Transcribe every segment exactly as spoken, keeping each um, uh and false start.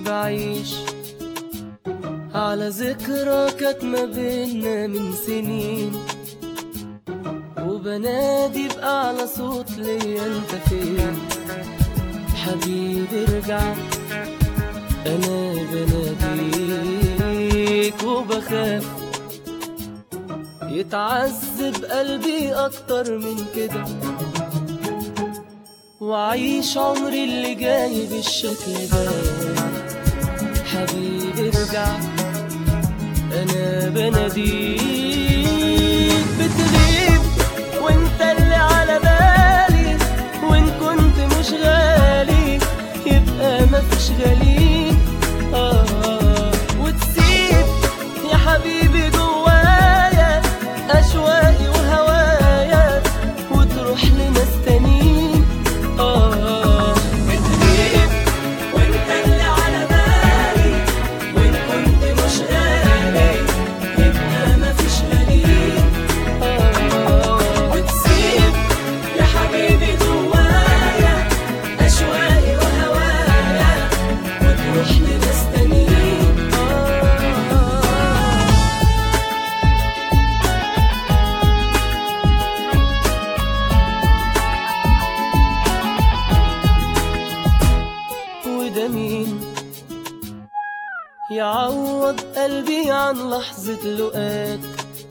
بعيش على ذكرى كانت ما بينا من سنين، وبنادي بأعلى صوت ليا انت فين حبيبي ارجع. انا بناديك وبخاف يتعذب قلبي اكتر من كده، وعيش عمري اللي جاي بالشكل ده. حبيبي ارجع انا بناديك، بتغيب وانت اللي على بالي، وان كنت مش غالي يبقى مفيش غالي. آه وتسيب يا حبيبي جوايا أشواقي وهوايا، وتروح لناس تانيين. آه بتغيب وانت اللي على بالي، وان كنت مش غالي يبقى مفيش غالي. آه وتسيب يا حبيبي جوايا أشواقي وهوايا، وتروح لناس تانيين. وده مين يعوض قلبي عن لحظة لقاك؟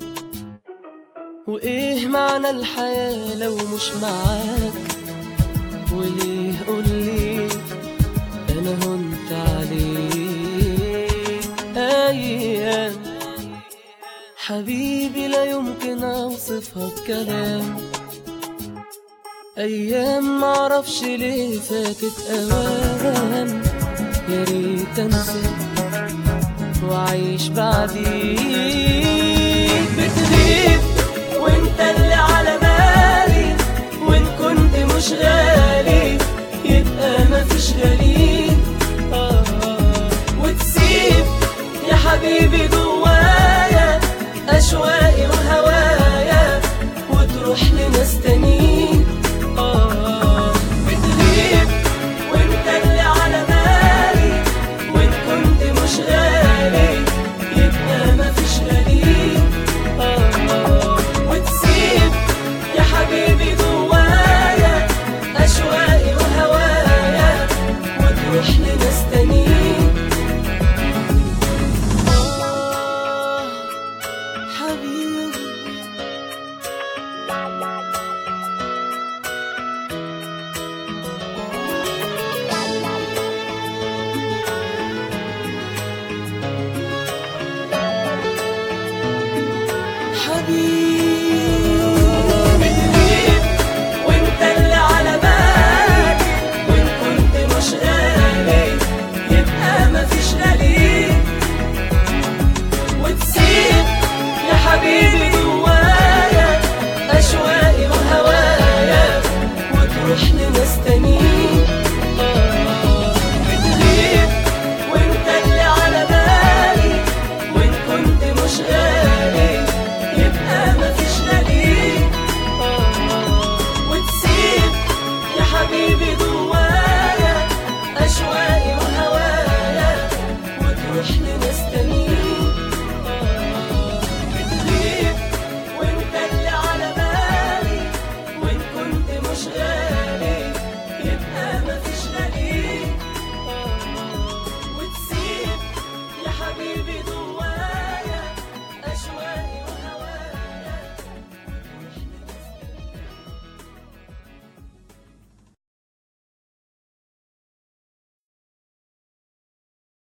وإيه معنى الحياة لو مش معاك؟ وليه قولي أنا هنت عليك؟ أيام حبيبي لا يمكن أوصفها بكلام، أيام معرفش ليه فاتت أوام. يا ريت أنسى وأعيش بعديك. بتغيب وأنت اللي على بالي، وإن كنت مش غالي يبقى مفيش غالي. آه وتسيب يا حبيبي جوايا أشواقي وهوايا، وتروح لناس تانيين. آه بتغيب وانت اللي على بالي، وان كنت مش غالي يبقى مفيش غالي. آه وتسيب يا حبيبي جوايا أشواقي وهوايا، وتروح لناس تانيين. آه حبيبي بتغيب وانت اللي على بالي، وان كنت مش غالي يبقى مفيش غالي. وتسيب يا حبيبي جوايا أشواقي وهوايا، وتروح لناس تانيين. آه بتغيب وانت اللي على بالي، وان كنت مش غالي